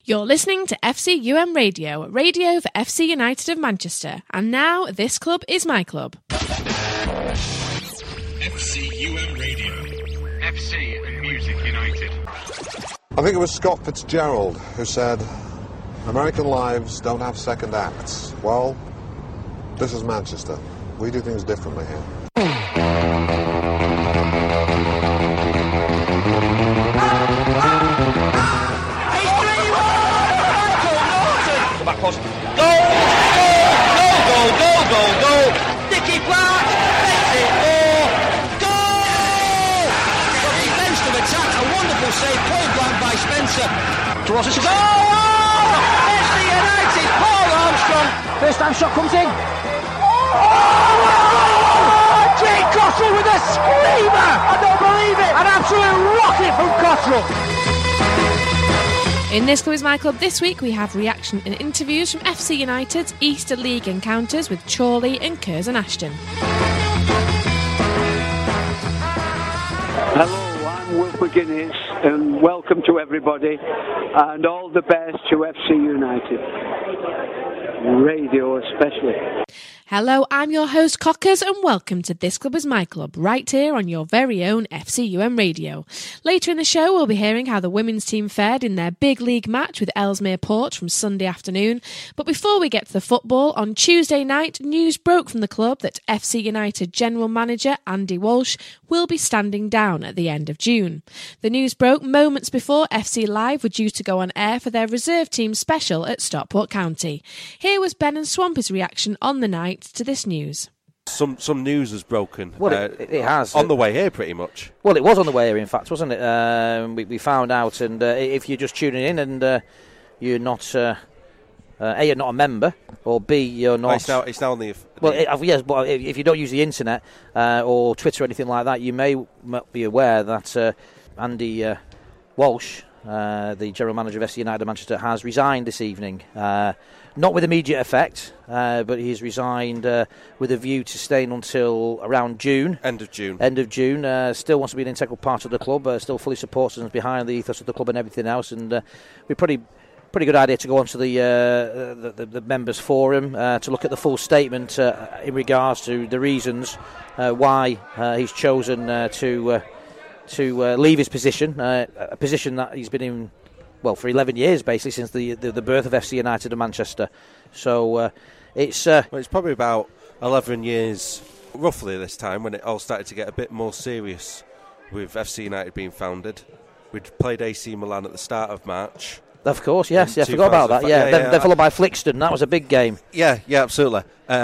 You're listening to FCUM Radio, radio for FC United of Manchester. And now, this club is my club. FCUM Radio. FC and Music United. I think it was Scott Fitzgerald who said, American lives don't have second acts. Well, this is Manchester. We do things differently here. Back post. Goal! Nicky Clark takes it. Goal! Defensive attack, a wonderful save, point blank by Spencer. Towards the goal! FC United, Paul Armstrong. First time shot comes in. Jake Cottrell with a screamer! I don't believe it! An absolute rocket from Cottrell. In This Club is My Club this week, we have reaction and interviews from FC United's Easter League encounters with Chorley and Curzon Ashton. Hello, I'm Will McGuinness, and welcome to everybody, and all the best to FC United. Radio especially. Hello, I'm your host Cockers and welcome to This Club is My Club, right here on your very own FCUM Radio. Later in the show we'll be hearing how the women's team fared in their big league match with Ellesmere Port from Sunday afternoon. But before we get to the football, on Tuesday night news broke from the club that FC United General Manager Andy Walsh will be standing down at the end of June. The news broke moments before FC Live were due to go on air for their reserve team special at Stockport County. Here was Ben and Swampy's reaction on the night to this news. Some news has broken. Well, it has. On the way here, pretty much. Well, it was on the way here, in fact, wasn't it? We found out, and if you're just tuning in and you're not, A, you're not a member, or B, you're not... It's now on the... Well, yes, but if you don't use the internet or Twitter or anything like that, you may be aware that Andy Walsh, the General Manager of FC United of Manchester, has resigned this evening. Not with immediate effect, but he's resigned with a view to staying until around June. End of June. Still wants to be an integral part of the club, still fully supports us behind the ethos of the club and everything else. And we're pretty good idea to go on to the members' forum to look at the full statement in regards to the reasons why he's chosen to leave his position, a position that he's been in, well, for 11 years, basically, since the birth of FC United of Manchester. So it's probably about 11 years, roughly, this time, when it all started to get a bit more serious with FC United being founded. We'd played AC Milan at the start of March. Of course, yes, I forgot about that. Then followed by Flixton. That was a big game. Yeah, absolutely.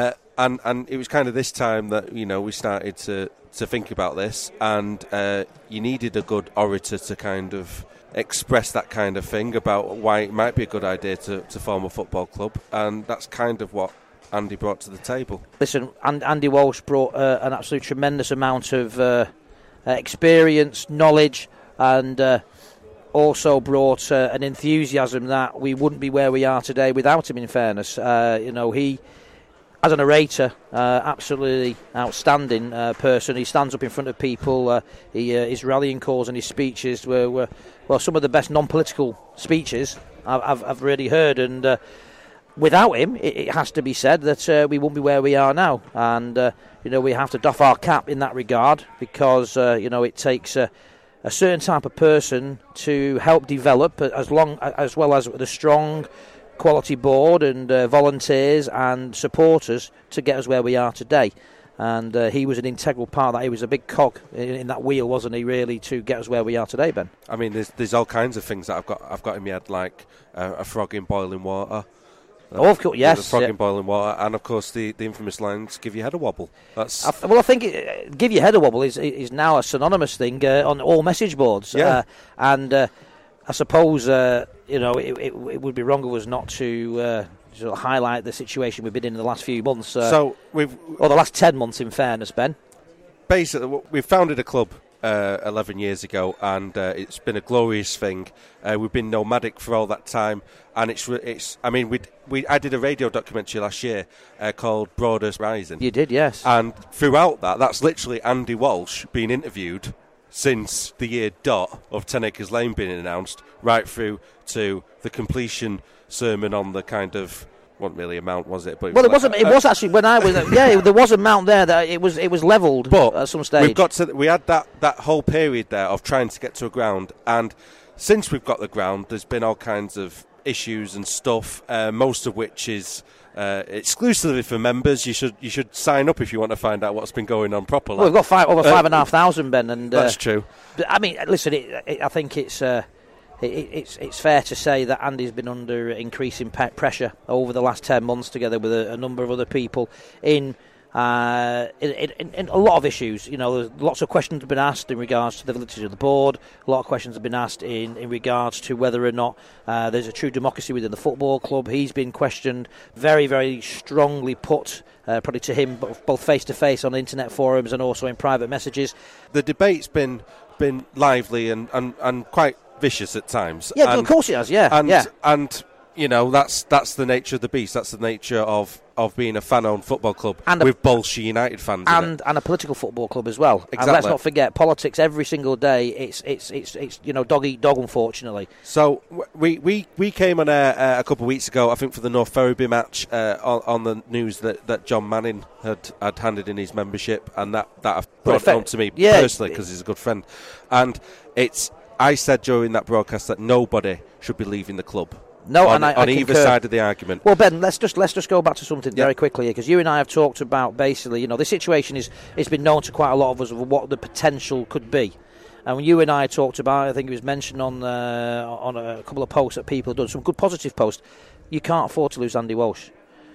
And it was kind of this time that, we started to think about this, and you needed a good orator to kind of express that kind of thing about why it might be a good idea to form a football club, and that's kind of what Andy brought to the table. Listen, Andy Walsh brought an absolute tremendous amount of experience, knowledge, and also brought an enthusiasm that we wouldn't be where we are today without him, in fairness. He, as a narrator, absolutely outstanding person. He stands up in front of people. His rallying calls and his speeches were some of the best non-political speeches I've really heard. And without him, it has to be said that we won't be where we are now. And we have to doff our cap in that regard, because it takes a certain type of person to help develop, as well as the strong quality board and volunteers and supporters to get us where we are today. And he was an integral part of that. He was a big cog in that wheel, wasn't he, really, to get us where we are today, Ben? I mean, there's all kinds of things that I've got in my head, like a frog in boiling water. Oh, of course, yes. A frog in boiling water, and of course the infamous lines, give your head a wobble. I think give your head a wobble is now a synonymous thing on all message boards. Yeah. I suppose it would be wrong of us not to sort of highlight the situation we've been in the last few months. Or the last 10 months, in fairness, Ben. Basically, we founded a club 11 years ago, and it's been a glorious thing. We've been nomadic for all that time, and it's. I mean, I did a radio documentary last year called Broaders Rising. You did, yes. And throughout that's literally Andy Walsh being interviewed, since the year dot of 10 Acres Lane being announced, right through to the completion sermon on the kind of, wasn't really a mount, was it? But it wasn't. It was actually when I was. There was a mount there that it was levelled at some stage. We had that whole period there of trying to get to a ground, and since we've got the ground, there's been all kinds of issues and stuff, most of which is exclusively for members. You should sign up if you want to find out what's been going on properly. Well, we've got over 5,500, Ben, and that's true. I mean, listen, I think it's fair to say that Andy's been under increasing pressure over the last 10 months, together with a number of other people in a lot of issues. You know, there's lots of questions have been asked in regards to the validity of the board. A lot of questions have been asked in regards to whether or not there's a true democracy within the football club. He's been questioned, very, very strongly put, probably to him, both face-to-face on internet forums and also in private messages. The debate's been lively and quite vicious at times. Yeah, of course it has. Yeah, and you know, that's the nature of the beast. That's the nature of being a fan-owned football club and with Bolshoi United fans and a political football club as well. Exactly. And let's not forget politics every single day. It's you know, dog eat dog, unfortunately. So we came on air a couple of weeks ago, I think, for the North Ferriby match on the news that John Manning had handed in his membership, and that brought it home to me personally because he's a good friend. And I said during that broadcast that nobody should be leaving the club. No, on I either concur. Side of the argument. Well, Ben, let's just go back to something very quickly, because you and I have talked about basically, you know, this situation it's been known to quite a lot of us of what the potential could be. And when you and I talked about it, I think it was mentioned on a couple of posts that people have done, some good positive posts. You can't afford to lose Andy Walsh.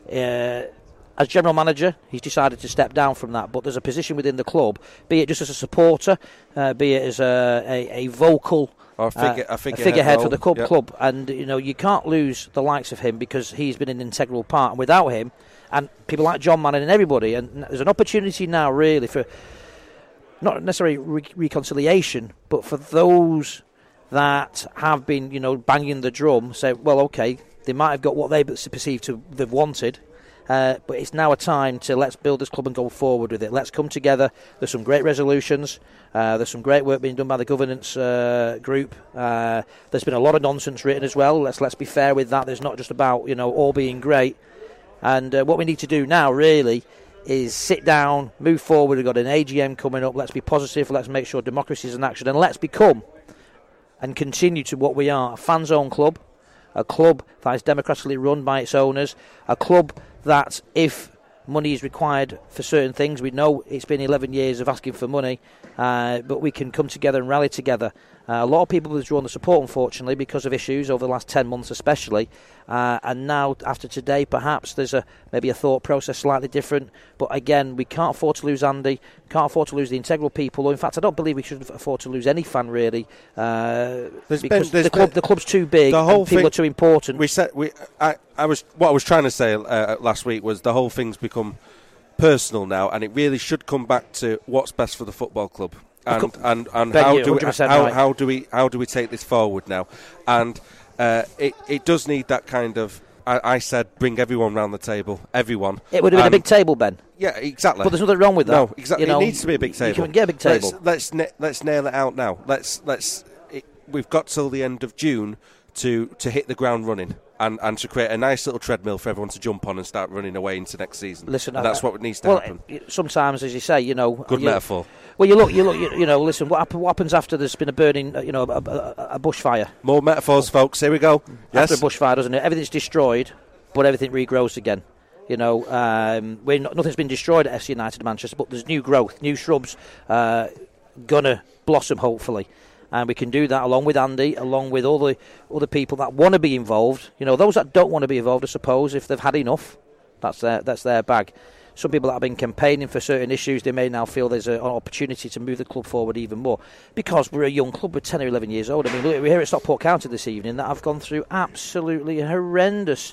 As general manager, he's decided to step down from that, but there's a position within the club, be it just as a supporter, be it as a vocal or a figurehead for the club, and you know, you can't lose the likes of him because he's been an integral part, and without him, and people like John Manning and everybody, and there's an opportunity now really for not necessarily reconciliation, but for those that have been, you know, banging the drum, say, well, okay, they might have got what they perceived to they've wanted. But it's now a time to let's build this club and go forward with it. Let's come together. There's some great resolutions. There's some great work being done by the governance group. There's been a lot of nonsense written as well. Let's be fair with that. There's not just about, you know, all being great. And what we need to do now really is sit down, move forward. We've got an AGM coming up. Let's be positive. Let's make sure democracy is in action, and let's become and continue to what we are: a fans-owned club, a club that is democratically run by its owners, a club that if money is required for certain things, we know it's been 11 years of asking for money, but we can come together and rally together. A lot of people have withdrawn the support, unfortunately, because of issues over the last 10 months especially, and now after today perhaps there's maybe a thought process slightly different, but again, we can't afford to lose Andy, can't afford to lose the integral people, or in fact I don't believe we should afford to lose any fan really, because the club's too big and people are too important. What I was trying to say last week was the whole thing's become personal now, and it really should come back to what's best for the football club. And how do we take this forward now? And it does need that kind of. I said bring everyone round the table. Everyone. It would have been a big table, Ben. Yeah, exactly. But there's nothing wrong with that. No, exactly. You know, it needs to be a big table. You can get a big table. Let's nail it out now. We've got till the end of June to hit the ground running. And to create a nice little treadmill for everyone to jump on and start running away into next season. Listen, and that's what needs to happen. Sometimes, as you say, you know, good metaphor. Well, you look. You know, listen. What happens after there's been a burning, you know, a bushfire? More metaphors, folks. Here we go. After a bushfire, doesn't it? Everything's destroyed, but everything regrows again. You know, nothing's been destroyed at FC United Manchester, but there's new growth, new shrubs, gonna blossom hopefully. And we can do that along with Andy, along with all the other people that want to be involved. You know, those that don't want to be involved, I suppose, if they've had enough, that's their bag. Some people that have been campaigning for certain issues, they may now feel there's an opportunity to move the club forward even more. Because we're a young club, we're 10 or 11 years old. I mean, we're here at Stockport County this evening that have gone through absolutely horrendous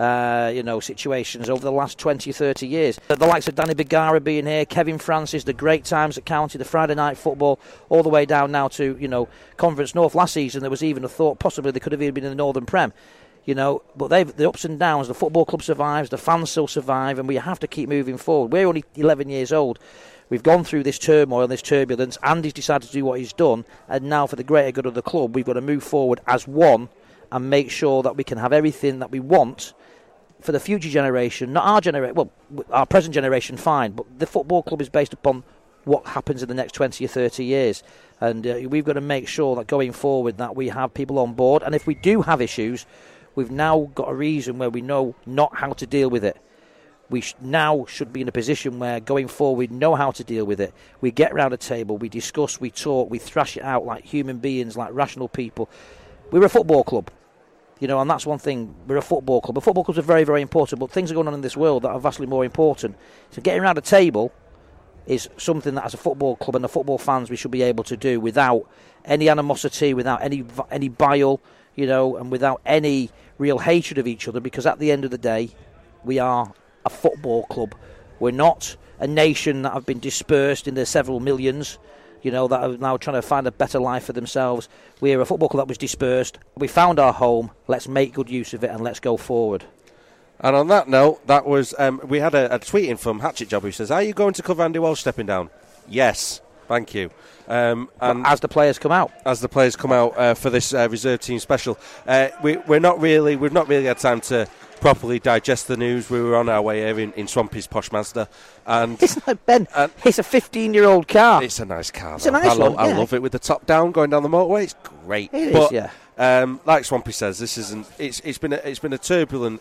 situations over the last 20, 30 years. The likes of Danny Bergara being here, Kevin Francis, the great times at County, the Friday night football, all the way down now to, you know, Conference North last season. There was even a thought possibly they could have even been in the Northern Prem. But the ups and downs, the football club survives, the fans still survive, and we have to keep moving forward. We're only 11 years old. We've gone through this turmoil, this turbulence. Andy's decided to do what he's done, and now for the greater good of the club, we've got to move forward as one and make sure that we can have everything that we want for the future generation, not our generation. Well, our present generation, fine, but the football club is based upon what happens in the next 20 or 30 years. And we've got to make sure that going forward that we have people on board. And if we do have issues, we've now got a reason where we know not how to deal with it. We now should be in a position where going forward we know how to deal with it. We get around a table, we discuss, we talk, we thrash it out like human beings, like rational people. We're a football club, and that's one thing. We're a football club. The football clubs are very, very important, but things are going on in this world that are vastly more important. So getting around a table is something that as a football club and the football fans we should be able to do without any animosity, without any bile, and without any real hatred of each other, because at the end of the day, we are a football club. We're not a nation that have been dispersed in the several millions, that are now trying to find a better life for themselves. We're a football club that was dispersed. We found our home. Let's make good use of it and let's go forward. And on that note, that was we had a tweet in from Hatchet Job who says, "Are you going to cover Andy Walsh stepping down?" Yes, thank you. And as the players come out, for this reserve team special, we've not really had time to properly digest the news. We were on our way here in Swampy's Posh Mazda, and it's like Ben. It's a 15-year-old car. It's a nice car. It's a nice one. I love it with the top down going down the motorway. It's great. It is, yeah. Like Swampy says, this isn't. It's been a turbulent.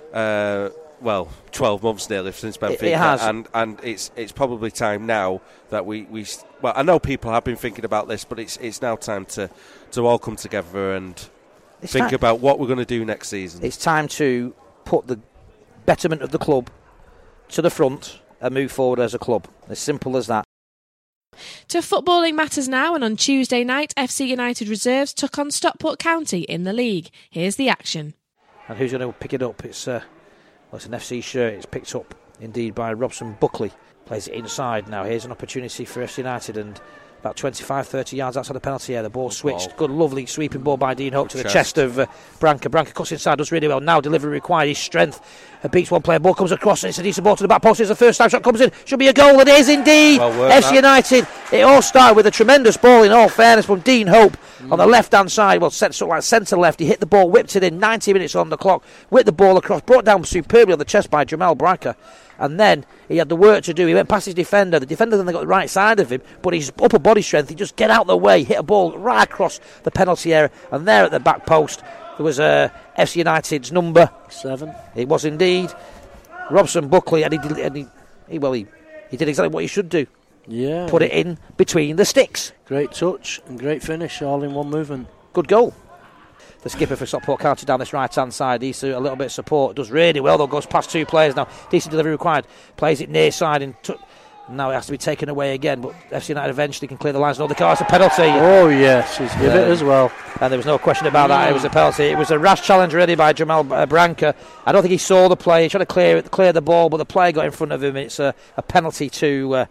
12 months nearly since Benfica, it has. and it's probably time now that we I know people have been thinking about this, but it's now time to all come together and think about what we're going to do next season. It's time to put the betterment of the club to the front and move forward as a club. As simple as that. To footballing matters now, and on Tuesday night, FC United reserves took on Stockport County in the league. Here's the action. And who's going to pick it up? It's an FC shirt. It's picked up indeed by Robson Buckley. Plays it inside now. Here's an opportunity for FC United, and about 25-30 yards outside the penalty area. The ball switched. Good, lovely sweeping ball by Dean Hope to the chest of Branca. Branca cuts inside, does really well. Now delivery required. His strength beats one player. Ball comes across, and it's a decent ball to the back post. It's the first time shot comes in. Should be a goal. It is indeed. FC United. It all started with a tremendous ball, in all fairness, from Dean Hope on the left-hand side. Well, sort of like centre-left. He hit the ball, whipped it in. 90 minutes on the clock. Whipped the ball across. Brought down superbly on the chest by Jamal Branca. And then he had the work to do. He went past his defender. The defender then got the right side of him, but his upper body strength, he just get out of the way, hit a ball right across the penalty area. And there at the back post, there was FC United's number 7. It was indeed Robson Buckley, and he did exactly what he should do. Yeah, put it in between the sticks. Great touch and great finish, all in one movement. Good goal. The skipper for Stockport County down this right-hand side. He's a little bit of support. Does really well, though. Goes past 2 players now. Decent delivery required. Plays it near side. And now it has to be taken away again. But FC United eventually can clear the lines. No, the car. It's a penalty. Oh, yes. He's give it as well. And there was no question about that. It was a penalty. It was a rash challenge ready by Jamal Branca. I don't think he saw the play. He tried to clear the ball, but the player got in front of him. It's a penalty to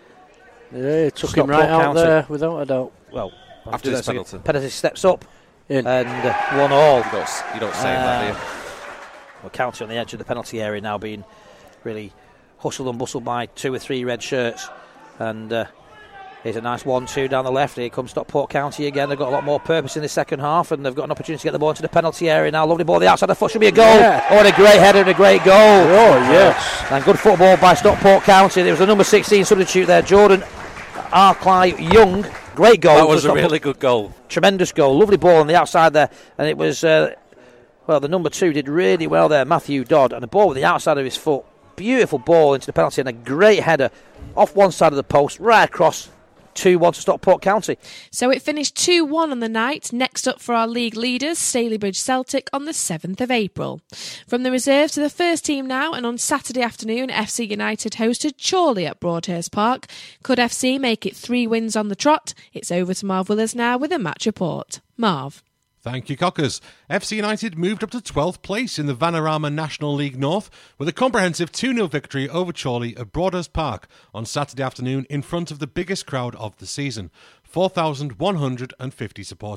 it took him right out there, without a doubt. Well, after this penalty steps up. In. And 1-all. You don't save that, do you? Well, County on the edge of the penalty area now, being really hustled and bustled by 2 or 3 red shirts. And here's a nice 1-2 down the left. Here comes Stockport County again. They've got a lot more purpose in the second half, and they've got an opportunity to get the ball into the penalty area now. Lovely ball, the outside of the foot, should be a goal. Yeah. Oh, and a great header and a great goal. Oh, yes. And good football by Stockport County. There was a number 16 substitute there, Jordan Arclay Young. Great goal. That was a really good goal. Tremendous goal. Lovely ball on the outside there. And it was, the number 2 did really well there, Matthew Dodd. And the ball with the outside of his foot. Beautiful ball into the penalty and a great header off one side of the post, right across. 2-1 to Stockport County. So it finished 2-1 on the night. Next up for our league leaders, Stalybridge Celtic on the 7th of April. From the reserve to the first team now, and on Saturday afternoon, FC United hosted Chorley at Broadhurst Park. Could FC make it 3 wins on the trot? It's over to Marv Willers now with a match report. Marv. Thank you, Cockers. FC United moved up to 12th place in the Vanarama National League North with a comprehensive 2-0 victory over Chorley at Broadhurst Park on Saturday afternoon in front of the biggest crowd of the season, 4,150 supporters.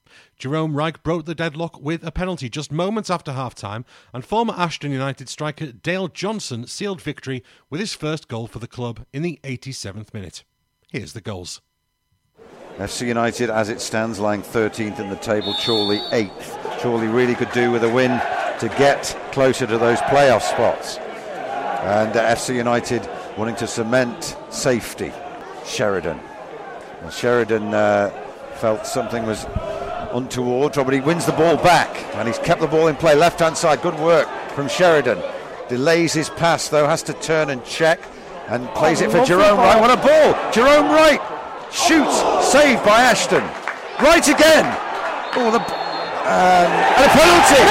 Jerome Wright broke the deadlock with a penalty just moments after half-time, and former Ashton United striker Dale Johnson sealed victory with his first goal for the club in the 87th minute. Here's the goals. FC United, as it stands, lying 13th in the table, Chorley 8th. Chorley really could do with a win to get closer to those playoff spots. And FC United wanting to cement safety. Sheridan. Well, Sheridan felt something was untoward, but he wins the ball back, and he's kept the ball in play. Left-hand side, good work from Sheridan. Delays his pass, though, has to turn and check, and plays it for Jerome Wright. What a ball! Jerome Wright shoots, saved by Ashton. Wright again. Oh, and a penalty.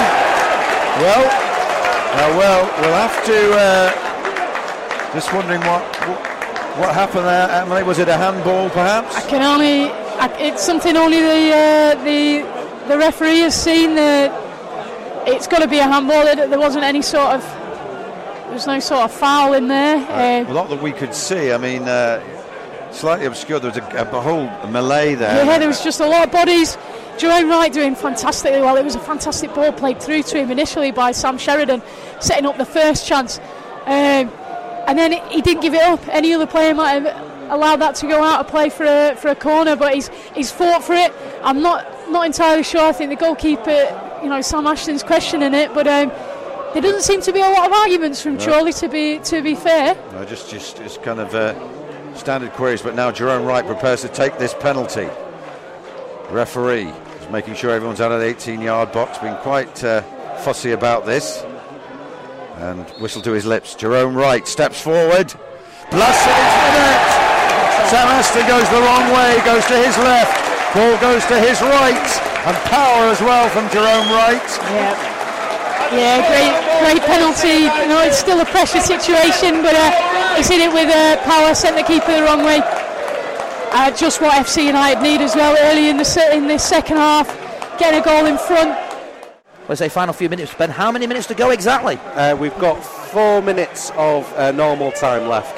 Well, we'll have to. Just wondering what happened there, Emily. Was it a handball, perhaps? It's something only the referee has seen. It's got to be a handball. There wasn't any sort of. There's no sort of foul in there. Not that we could see. I mean, slightly obscured. There was a whole melee there. Yeah, there was just a lot of bodies. Jerome Wright doing fantastically well. It was a fantastic ball played through to him initially by Sam Sheridan, setting up the first chance. And then he didn't give it up. Any other player might have allowed that to go out of play for a corner, but he's fought for it. I'm not entirely sure. I think the goalkeeper, Sam Ashton's questioning it, but there doesn't seem to be a lot of arguments from Chorley, to be fair. No, just kind of standard queries. But now Jerome Wright prepares to take this penalty. Referee is making sure everyone's out of the 18-yard box, being quite fussy about this. And whistle to his lips. Jerome Wright steps forward. Blasts it into the net. Sam Ashton goes the wrong way, goes to his left. Ball goes to his right. And power as well from Jerome Wright. Yeah, great penalty. It's still a pressure situation, but he's hit it with power, sent the keeper the wrong way. Just what FC United need as well early in this second half. Getting a goal in front. Let's say final few minutes, Ben. How many minutes to go exactly? We've got 4 minutes of normal time left.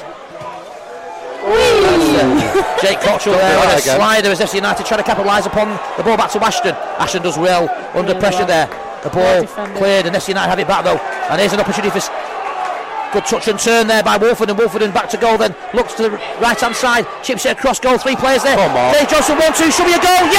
Jake Cottrell there on a slider as FC United trying to capitalise upon the ball back to Ashton. Ashton does well under pressure there. The ball cleared and FC United have it back though. And here's an opportunity for good touch and turn there by Wolford, and Wolford back to goal, then looks to the right hand side, chips it across goal, 3 players there. Dave Johnson 1-2, should be a goal.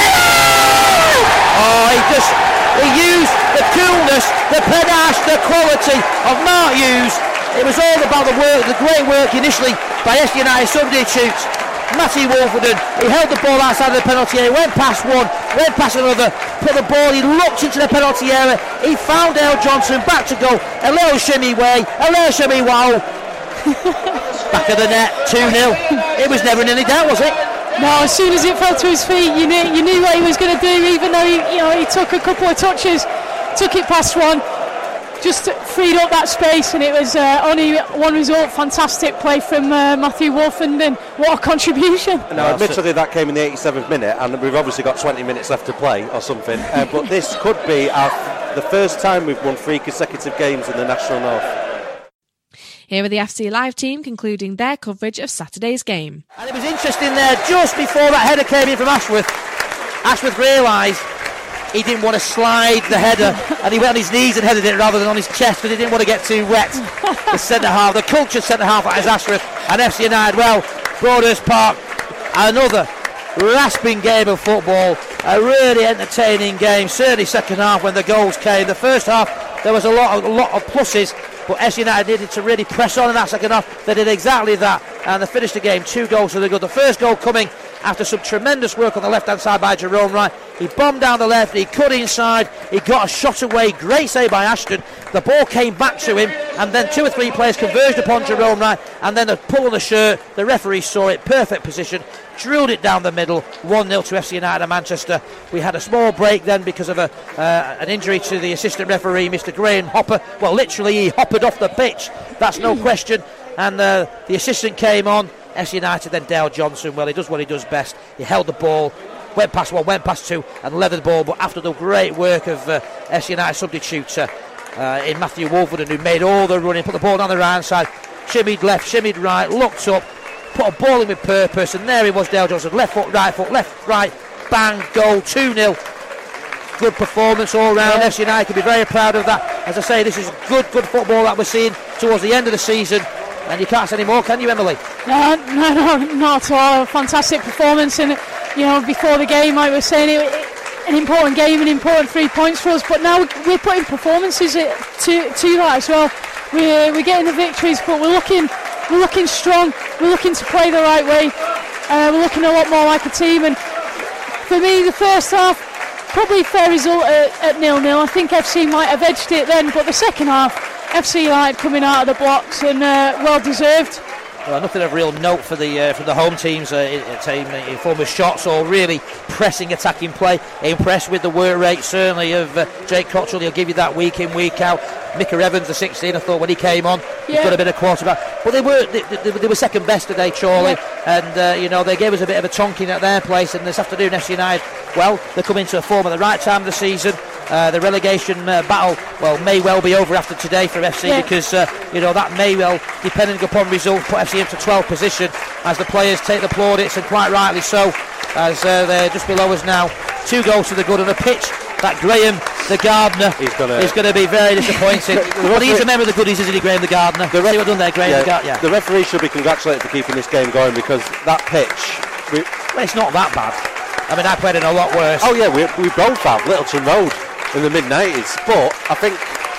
Yeah! Oh, he used the coolness, the panache, the quality of Mark Hughes. It was all about the great work initially by FC United substitutes. Matty Wolford, he held the ball outside of the penalty area, went past one, went past another, put the ball, he looked into the penalty area, he found Dale Johnson, back to goal, a little shimmy way, a little shimmy wow. Back of the net, 2-0. It was never in any doubt, was it? No, as soon as it fell to his feet, you knew what he was going to do, even though he took a couple of touches, took it past one, just freed up that space, and it was only one result. Fantastic play from Matthew Wolford, and what a contribution. Now, admittedly, that came in the 87th minute, and we've obviously got 20 minutes left to play or something, but this could be the first time we've won 3 consecutive games in the National North. Here are the FC Live team concluding their coverage of Saturday's game. And it was interesting there, just before that header came in from Ashworth. Ashworth realised he didn't want to slide the header, and he went on his knees and headed it rather than on his chest, because he didn't want to get too wet. The centre-half, the cultured centre-half, that is Ashworth, and FC United, Broadhurst Park, another rasping game of football, a really entertaining game, certainly second half when the goals came. The first half, there was a lot of pluses, but FC United needed to really press on in that second half. They did exactly that, and they finished the game 2 goals to the good. The first goal coming after some tremendous work on the left-hand side by Jerome Wright. He bombed down the left, he cut inside, he got a shot away, great save by Ashton. The ball came back to him, and then 2 or 3 players converged upon Jerome Wright, and then a pull on the shirt. The referee saw it, perfect position, drilled it down the middle, 1-0 to FC United of Manchester. We had a small break then because of an injury to the assistant referee, Mr. Graham Hopper. Well, literally he hoppered off the pitch, that's no question, and the assistant came on. FC United, then Dale Johnson, well, he does what he does best. He held the ball, went past 1, went past 2, and leathered the ball. But after the great work of FC United substitute in Matthew Wolford, who made all the running, put the ball down the right side, shimmied left, shimmied right, looked up, put a ball in with purpose, and there he was, Dale Johnson, left foot, right, bang, goal, 2-0. good performance all round. FC United can be very proud of that. As I say, this is good football that we're seeing towards the end of the season. And you can't say any more, can you, Emily? No, not at all. A fantastic performance, and before the game, I was saying an important game, an important 3 points for us. But now we're putting performances to that as well. We're getting the victories, but we're looking strong. We're looking to play the right way. We're looking a lot more like a team. And for me, the first half, probably fair result at 0-0. I think FC might have edged it then, but the second half, FC United coming out of the blocks and well deserved. Well, nothing of real note for the from the home teams team in form of shots or really pressing attacking play. Impressed with the work rate certainly of Jake Cottrell. He'll give you that week in, week out. Micah Evans, the 16, I thought when he came on, he's got a bit of quarterback. But they were second best today, Chorley, and they gave us a bit of a tonking at their place. And this afternoon, FC United, well, they're coming to a form at the right time of the season. The relegation battle, may well be over after today for FC because that may well, depending upon results, put FC into 12th position as the players take the plaudits, and quite rightly so, as they're just below us now. 2 goals to the good on a pitch that Graham the Gardener is going to be very disappointed. But he's a member of the goodies, isn't he, Graham the Gardener? See what done there, Graham the Gardener. The referee should be congratulated for keeping this game going, because that pitch... it's not that bad. I mean, I played in a lot worse. Oh yeah, we both have. Littleton Road in the mid-90s, but I think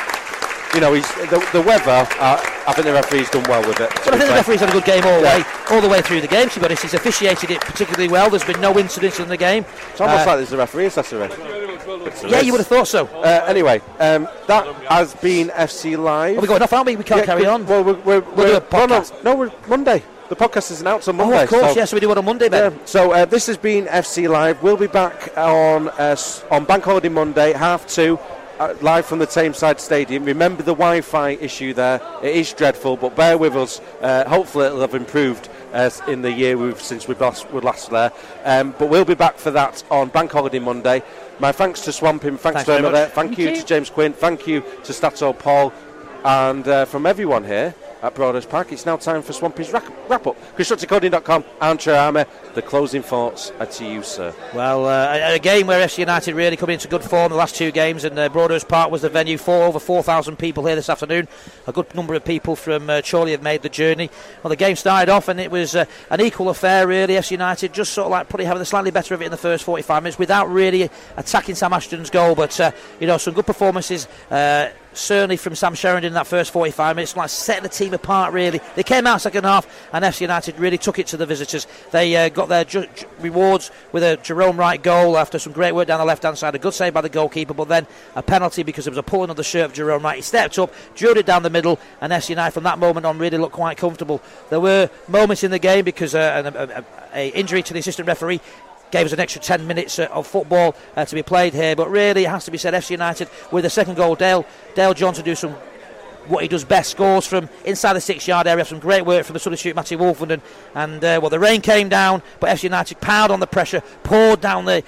the weather, I think the referee's done well with it. But I think the referee's had a good game all the way through the game, to be honest. He's officiated it particularly well. There's been no incidents in the game. It's almost like there's a referee assessor in. Yeah, you would have thought so. Anyway, that has been FC Live. We're going off, aren't we? We can't carry on. Well, we'll do a podcast. No, we're Monday. The podcast is announced on Monday. Oh, of course, yes, we do it on Monday, Ben. So this has been FC Live. We'll be back on Bank Holiday Monday, 2:30, live from the Tameside Stadium. Remember the Wi-Fi issue there. It is dreadful, but bear with us. Hopefully it'll have improved in the year since we were last there. But we'll be back for that on Bank Holiday Monday. My thanks to Swampin, thanks very much. Thank you to James Quinn, thank you to Stato Paul, and from everyone here at Broadhurst Park, it's now time for Swampy's wrap-up. ConstructorCoding.com, Andrew Armour, the closing thoughts are to you, sir. Well, a game where FC United really coming into good form the last 2 games, and Broadhurst Park was the venue for over 4,000 people here this afternoon. A good number of people from Chorley have made the journey. Well, the game started off and it was an equal affair, really. FC United just sort of like probably having the slightly better of it in the first 45 minutes without really attacking Sam Ashton's goal, but some good performances. Certainly from Sam Sheridan in that first 45 minutes, like setting the team apart really. They came out second half and FC United really took it to the visitors. They got their rewards with a Jerome Wright goal after some great work down the left hand side, a good save by the goalkeeper, but then a penalty because there was a pulling of the shirt of Jerome Wright. He stepped up, drew it down the middle, and FC United from that moment on really looked quite comfortable. There were moments in the game because an injury to the assistant referee gave us an extra 10 minutes of football to be played here, but really it has to be said, FC United with the second goal, Dale Johnson do what he does best, scores from inside the 6-yard area, some great work from the substitute Matty Wolfenden, and the rain came down, but FC United piled on the pressure, poured down the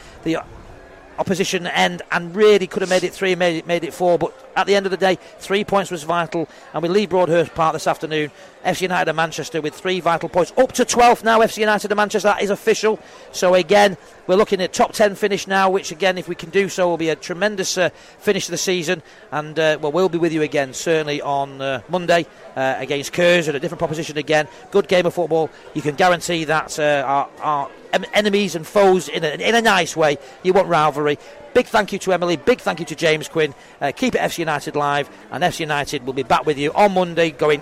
opposition end, and really could have made it 3, made it 4, but at the end of the day 3 points was vital, and we leave Broadhurst Park this afternoon, FC United and Manchester with 3 vital points, up to 12th now. FC United and Manchester, that is official, so again we're looking at top 10 finish now, which again if we can do so will be a tremendous finish to the season, and we'll be with you again certainly on Monday against Kerrs at a different proposition again. Good game of football. You can guarantee that our enemies and foes in a nice way. You want rivalry. Big thank you to Emily, big thank you to James Quinn. Keep it FC United live, and FC United will be back with you on Monday going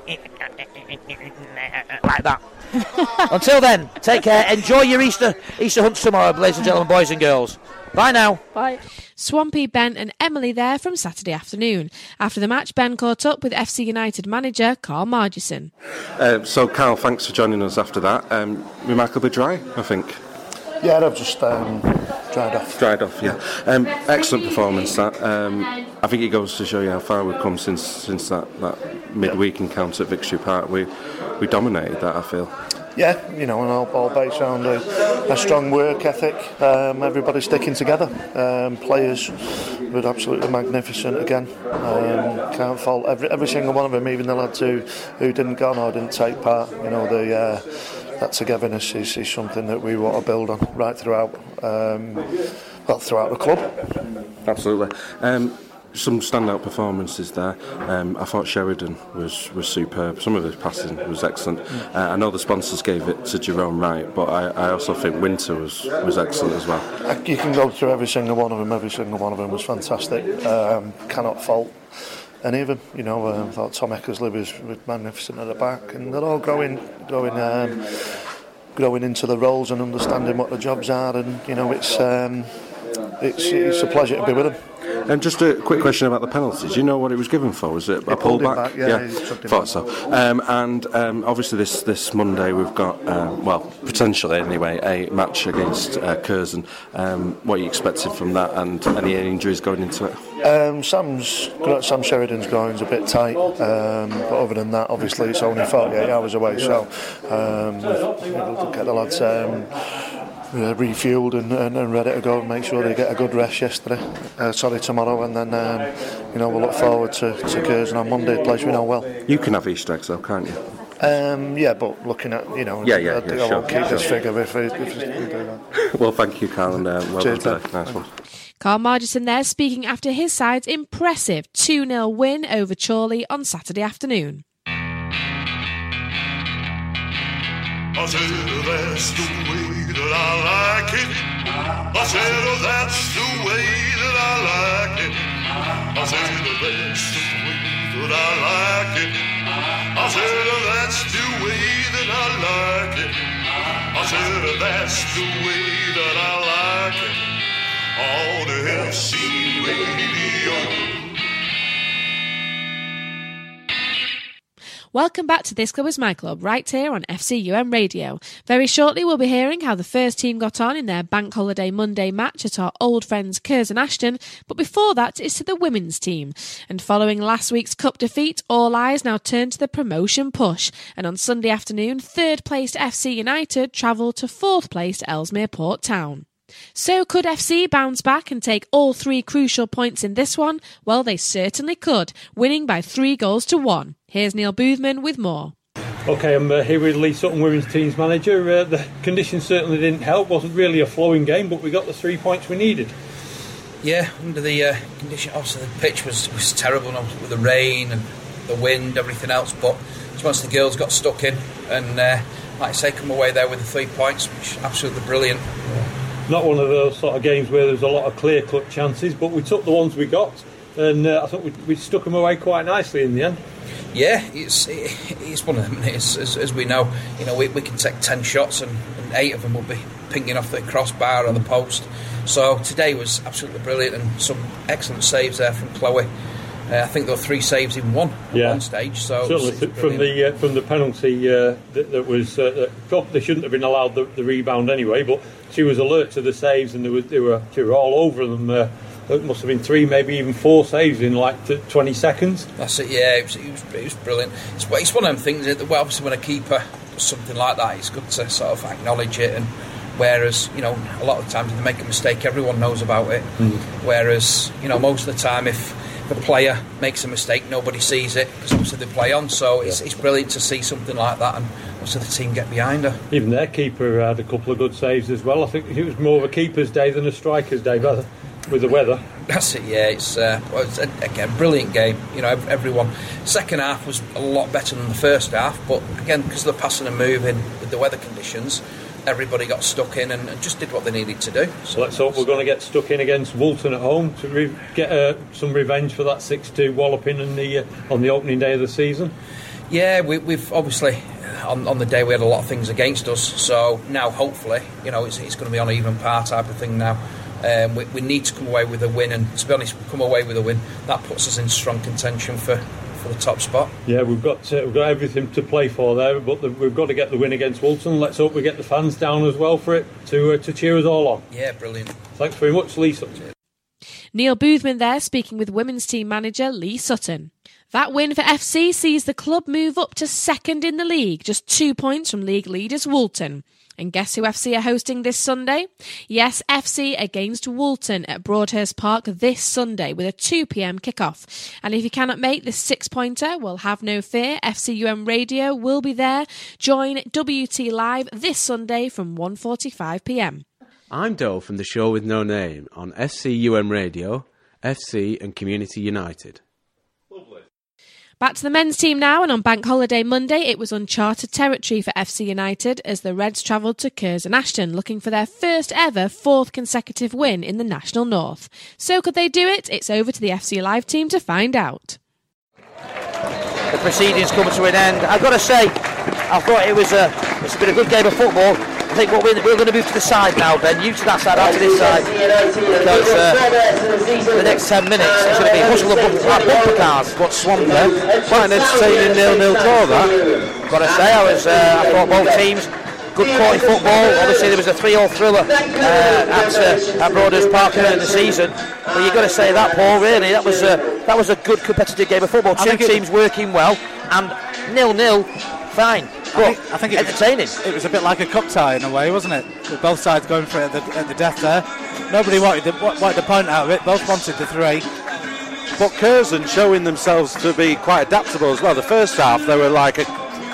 like that. Until then, take care, enjoy your Easter hunts tomorrow, ladies and gentlemen, boys and girls. Bye now. Bye. Swampy, Ben and Emily there from Saturday afternoon. After the match, Ben caught up with FC United manager Carl Margison. So Carl, thanks for joining us after that. Remarkably dry, I think. Yeah, I've just dried off. Dried off, yeah. Excellent performance, that. I think it goes to show you how far we've come since that midweek encounter at Victory Park. We dominated that, I feel. Yeah, and all based around a strong work ethic, everybody sticking together. Players were absolutely magnificent again. Can't fault every single one of them, even the lads who didn't go on or didn't take part. That togetherness is something that we want to build on right throughout. throughout the club. Absolutely. Some standout performances there. I thought Sheridan was superb. Some of his passing was excellent. I know the sponsors gave it to Jerome Wright, but I also think Winter was excellent as well. You can go through every single one of them. Every single one of them was fantastic. Cannot fault any of them. I thought Tom Eckersley was magnificent at the back, and they're all growing into the roles and understanding what the jobs are, and it's a pleasure to be with them. And just a quick question about the penalties. Do you know what it was given for? Was it a pullback? Yeah. Thought so. And obviously this Monday we've got, potentially anyway, a match against Curzon. What are you expecting from that, and any injuries going into it? Sam Sheridan's groin's a bit tight, but other than that, obviously it's only 48 hours away, so we'll get the lads refueled and ready to go and make sure they get a good rest tomorrow, and then we'll look forward to Curzon on Monday, a place we know well. You can have Easter eggs though, can't you? But looking at, I won't keep this figure if we do that. Well, thank you, Carl, and well done today. Nice one. Carl Margeson there speaking after his side's impressive 2-0 win over Chorley on Saturday afternoon. I said that's the way that I like it. I said that's the way that I like it. I said that's the way that I like it. I said that's the way that I like it. I said that's the way that I like it. On the FC Radio. Welcome back to This Club is My Club, right here on FCUM Radio. Very shortly we'll be hearing how the first team got on in their Bank Holiday Monday match at our old friends Curzon Ashton, but before that it's to the women's team. And following last week's cup defeat, all eyes now turn to the promotion push. And on Sunday afternoon, third placed FC United travelled to fourth placed Ellesmere Port Town. So could FC bounce back and take all 3 crucial points in this one? Well, they certainly could, winning by 3-1. Here's Neil Boothman with more. OK, I'm here with Lee Sutton, women's teams manager. The conditions certainly didn't help. Wasn't really a flowing game, but we got the 3 points we needed. Yeah, under the condition, obviously the pitch was terrible with the rain and the wind, everything else. But once the girls got stuck in, and like I say, come away there with the 3 points, which is absolutely brilliant. Not one of those sort of games where there's a lot of clear-cut chances, but we took the ones we got, and I thought we stuck them away quite nicely in the end. Yeah, it's one of them. As we know, we can take 10 shots and 8 of them will be pinging off the crossbar or the post. So today was absolutely brilliant, and some excellent saves there from Chloe. I think there were 3 saves in one stage. So certainly from the penalty that was they shouldn't have been allowed the rebound anyway, but she was alert to the saves, and they were all over them. It must have been 3, maybe even 4 saves in like 20 seconds. That's it. Yeah, it was brilliant. It's one of them things that, obviously when a keeper does something like that, it's good to sort of acknowledge it. And whereas a lot of the times if they make a mistake, everyone knows about it. Whereas most of the time if the player makes a mistake, nobody sees it because obviously they play on. So it's brilliant to see something like that, and obviously the team get behind her. Even their keeper had a couple of good saves as well. I think it was more of a keeper's day than a striker's day, but with the weather. That's it. Yeah, it's again brilliant game. Everyone. Second half was a lot better than the first half, but again because of the passing and moving with the weather conditions, everybody got stuck in and just did what they needed to do. So let's hope we're going to get stuck in against Woolton at home to get some revenge for that 6-2 walloping on the opening day of the season. Yeah, we've obviously on the day we had a lot of things against us. So now hopefully it's going to be on an even par type of thing now. We need to come away with a win, and to be honest, if we come away with a win, that puts us in strong contention for the top spot. Yeah, we've got everything to play for there, but we've got to get the win against Woolton. Let's hope we get the fans down as well for it to cheer us all on. Yeah, brilliant. Thanks very much, Lee Sutton. Neil Boothman there speaking with women's team manager Lee Sutton. That win for FC sees the club move up to second in the league, just 2 points from league leaders Woolton. And guess who FC are hosting this Sunday? Yes, FC against Woolton at Broadhurst Park this Sunday with a 2 p.m. kickoff. And if you cannot make this 6-pointer, well, have no fear. FCUM Radio will be there. Join WT Live this Sunday from 1:45 p.m. I'm Doe from the show with no name on FCUM Radio, FC and Community United. Back to the men's team now, and on Bank Holiday Monday it was uncharted territory for FC United as the Reds travelled to Curzon Ashton looking for their first ever 4th consecutive win in the National North. So could they do it? It's over to the FC Live team to find out. The proceedings come to an end. I've got to say, I thought it's been a good game of football. I think we're going to move to the side now, Ben. You to that side, out to this side. Because the next 10 minutes it's going to be hustle and bumper cars. But Swamper, quite an entertaining 0-0 draw, that. Got to say, I thought both teams, good quality football. Obviously, there was a 3-all thriller at Broadhurst Park earlier in the season. But you've got to say that, Paul, really, that was a good competitive game of football. Two teams working well, and 0-0, fine. I think entertaining. It was a bit like a cup tie in a way, wasn't it? With both sides going for it at the death there. Nobody wanted the point out of it. Both wanted the 3. But Curzon showing themselves to be quite adaptable as well. The first half they were like a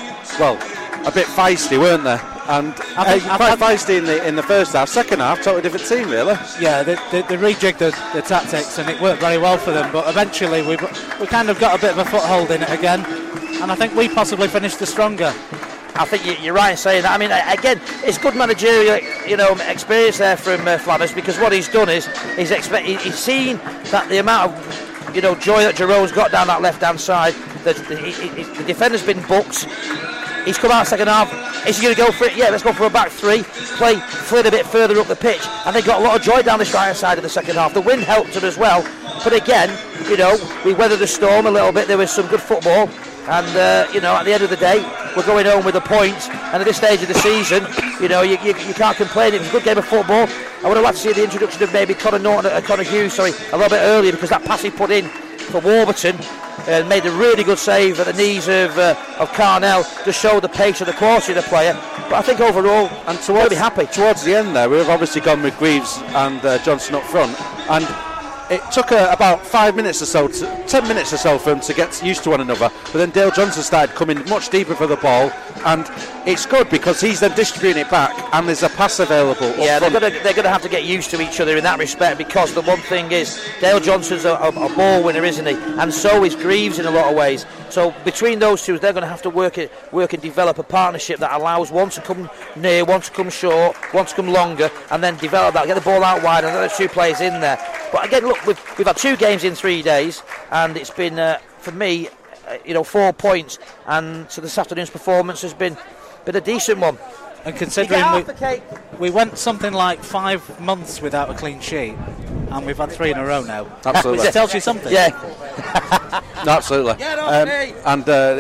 bit feisty, weren't they? And quite feisty in the first half. Second half, totally different team, really. Yeah, they rejigged the tactics and it worked very well for them. But eventually we kind of got a bit of a foothold in it again, and I think we possibly finished the stronger. I think you're right in saying that. I mean, again, it's good managerial, experience there from Flammers, because what he's done is he's seen that the amount of joy that Jerome's got down that left-hand side. The defender's been booked. He's come out second half. Is he going to go for it? Yeah, let's go for a back 3. Play Flynn a bit further up the pitch, and they got a lot of joy down this right-hand side of the second half. The wind helped them as well, but again, we weathered the storm a little bit. There was some good football. And, at the end of the day, we're going home with a point. And at this stage of the season, you can't complain. It was a good game of football. I would have liked to see the introduction of maybe Connor Hughes, a little bit earlier, because that pass he put in for Warburton made a really good save at the knees of Carnell to show the pace and the quality of the player. But I think overall, and we'll be happy. Towards the end there, we've obviously gone with Greaves and Johnson up front. And it took about 10 minutes or so for them to get used to one another, but then Dale Johnson started coming much deeper for the ball, and it's good because he's then distributing it back and there's a pass available. Yeah, they're going to have to get used to each other in that respect, because the one thing is Dale Johnson's a ball winner, isn't he? And so is Greaves in a lot of ways. So between those two, they're going to have to work and develop a partnership that allows one to come near, one to come short, one to come longer, and then develop that, get the ball out wide, and then there's 2 players in there. But again, look, we've had 2 games in 3 days, and it's been for me, 4 points, and so this afternoon's performance has been a decent one. And considering we went something like 5 months without a clean sheet, and we've had 3 in a row now. Absolutely, it tells you something. Yeah, no, absolutely. And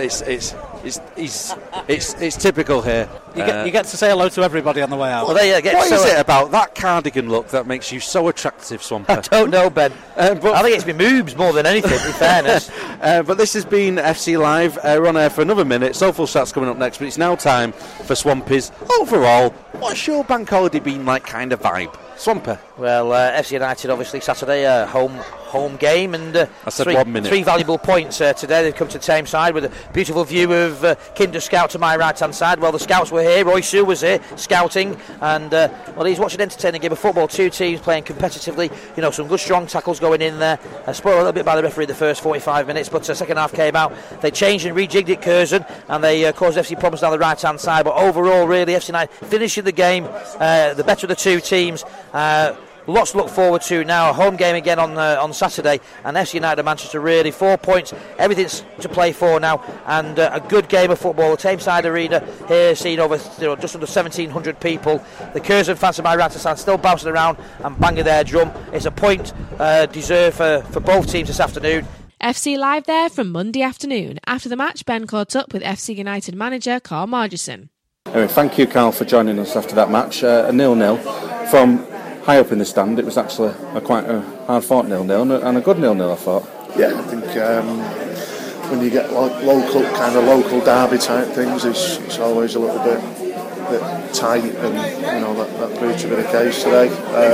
it's typical here. You get to say hello to everybody on the way out. What is it about that cardigan look that makes you so attractive, Swamper? I don't know, Ben. But I think it's my moves more than anything, in fairness. But this has been FC Live. We're on air for another minute. Soulful Stats coming up next, but it's now time for Swampy's overall. What's your bank holiday been like kind of vibe? Swamper. Well, FC United obviously Saturday, home game, and I said 1 minute. 3 valuable points today. They've come to the same side with a beautiful view of Kinder Scout to my right hand side. Well, the scouts were here. Roy Sue was here scouting, and he's watching an entertaining game of football. 2 teams playing competitively. Some good strong tackles going in there. Spoiled a little bit by the referee the first 45 minutes, but second half came out. They changed and rejigged it, Curzon, and they caused FC problems down the right hand side. But overall, really, FC United finishing the game the better of the 2 teams. Lots to look forward to now. A home game again on Saturday, and FC United Manchester really 4 points, everything's to play for now, and a good game of football. The Tameside Arena here seeing over just under 1,700 people. The Curzon fans of my right side still bouncing around and banging their drum. It's a point deserved for both teams this afternoon. FC Live there from Monday afternoon. After the match, Ben caught up with FC United manager Carl Margison. Anyway, thank you, Carl, for joining us after that match. A 0-0 from high up in the stand. It was actually quite a hard-fought 0-0 and a good 0-0, I thought. Yeah, I think when you get local derby type things, it's always a little bit tight, and that proved to be the case today.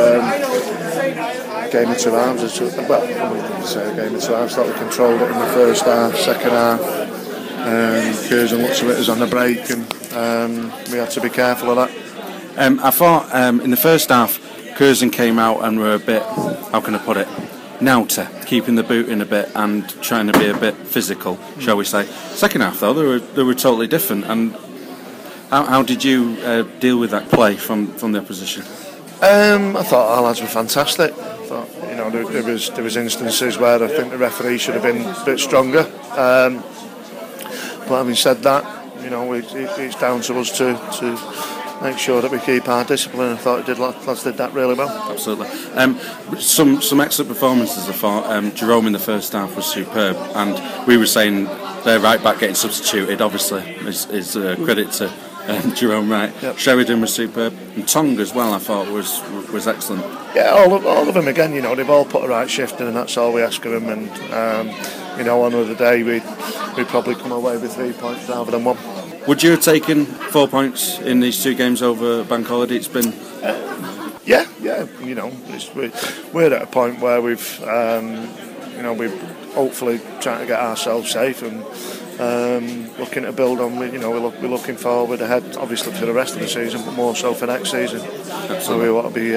Game of 2 halves. I wouldn't say a game of 2 halves. Thought we controlled it in the first half. Second half, Curzon looked at it as on the break, and we had to be careful of that. I thought in the first half Curzon came out and were a bit, how can I put it, naughty, keeping the boot in a bit and trying to be a bit physical, shall we say. Second half, though, they were totally different. And how did you deal with that play from the opposition? I thought our lads were fantastic. I thought, there was instances where I think the referee should have been a bit stronger. But having said that, it's down to us to make sure that we keep our discipline. I thought lads did that really well. Absolutely. Some excellent performances. I thought Jerome in the first half was superb, and we were saying their right back getting substituted obviously is credit to Jerome Wright. Yep. Sheridan was superb, and Tong as well I thought was excellent. Yeah, all of them again, they've all put a right shift in, and that's all we ask of them. And on another day we probably come away with 3 points rather than 1. Would you have taken 4 points in these 2 games over Bank Holiday? It's been yeah. We're at a point where we've we're hopefully trying to get ourselves safe and looking to build on. We're looking forward ahead, obviously for the rest of the season, but more so for next season. Absolutely. So we want to be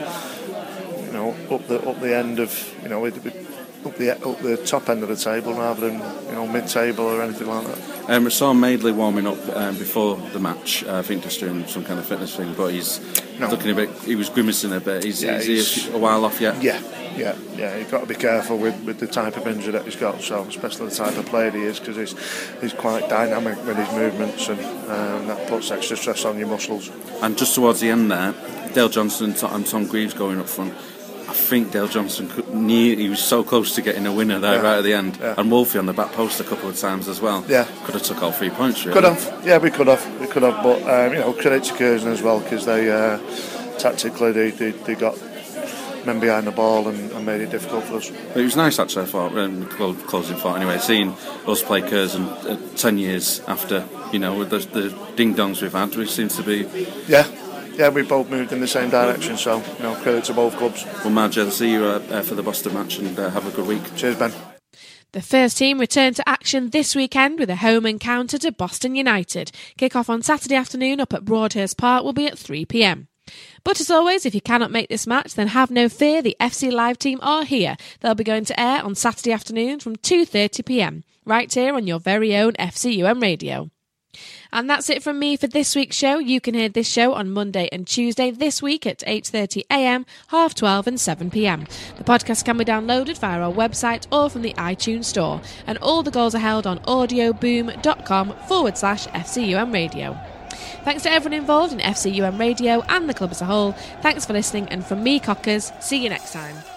up the end of up the top end of the table rather than mid-table or anything like that. We saw Madeley warming up before the match. I think just doing some kind of fitness thing, but he's looking a bit. He was grimacing a bit. Is he a while off yet? Yeah. You've got to be careful with the type of injury that he's got. So especially the type of player he is, because he's quite dynamic with his movements, and that puts extra stress on your muscles. And just towards the end there, Dale Johnson and Tom Greaves going up front. I think Dale Johnson he was so close to getting a winner there right at the end, and Wolfie on the back post a couple of times as well. Yeah, could have took all 3 points. Really. Could have, yeah, we could have. But credit to Curzon as well, because they tactically they got men behind the ball and made it difficult for us. But it was nice actually. I thought, closing thought anyway, seeing us play Curzon 10 years after, with the ding dongs we've had, which seems to be. Yeah, we both moved in the same direction, so credit to both clubs. Well, Madge, I'll see you for the Boston match, and have a good week. Cheers, Ben. The first team return to action this weekend with a home encounter to Boston United. Kick-off on Saturday afternoon up at Broadhurst Park will be at 3 p.m. But as always, if you cannot make this match, then have no fear, the FC Live team are here. They'll be going to air on Saturday afternoon from 2:30 p.m, right here on your very own FCUM radio. And that's it from me for this week's show. You can hear this show on Monday and Tuesday this week at 8:30 a.m, 12:30 and 7 p.m. The podcast can be downloaded via our website or from the iTunes store. And all the goals are held on audioboom.com/FCUM radio. Thanks to everyone involved in FCUM radio and the club as a whole. Thanks for listening, and from me, Cockers, see you next time.